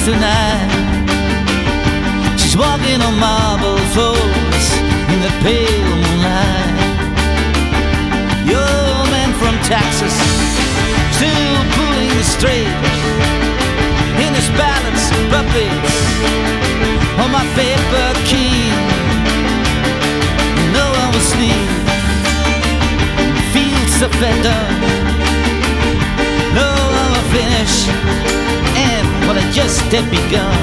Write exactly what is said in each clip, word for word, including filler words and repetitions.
tonight. She's walking on marble floors in the pale moonlight. Your old man from Texas, still pulling the straight in his balance puppets on my paper king. No one will sleep, fields so fed up. No one will finish, and what I just had begun.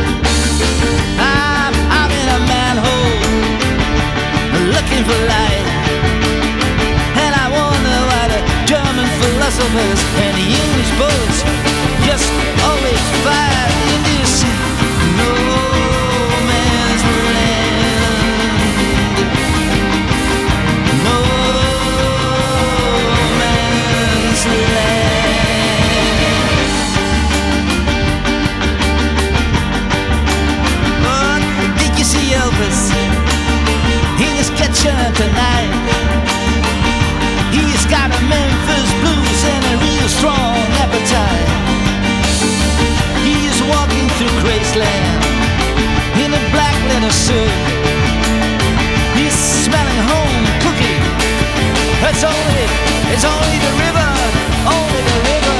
I'm, I'm in a manhole, looking for light, and I wonder why the German philosophers and the English poets just always fight in this no man's land. No man's land. But did you see Elvis in his kitchen tonight? He's got a Memphis blues and a real strong appetite. He's walking through Graceland in a black leather suit. He's smelling home cooking. It's only, it's only the river, only the river.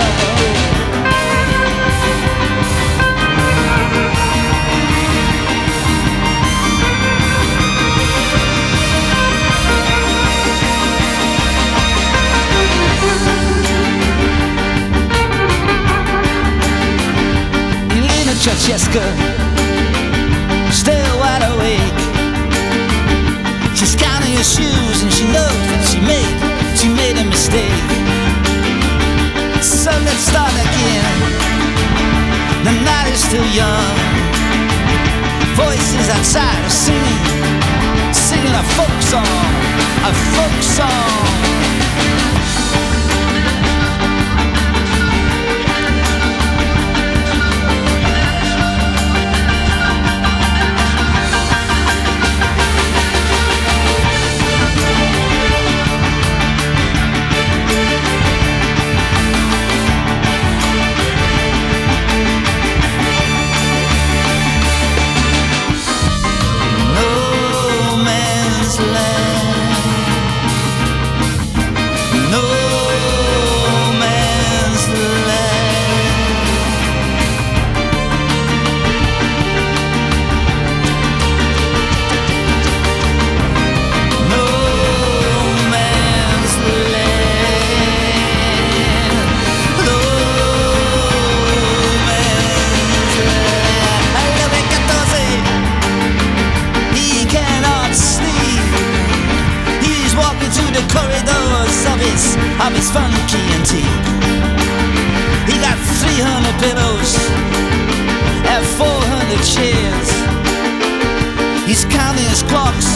Francesca, still wide awake. She's counting her shoes and she knows that she made, she made a mistake. So let's start again. The night is still young. Voices outside are singing, singing a folk song, a folk song. Of his funky antique. He got three hundred pillows and four hundred chairs. He's counting his clocks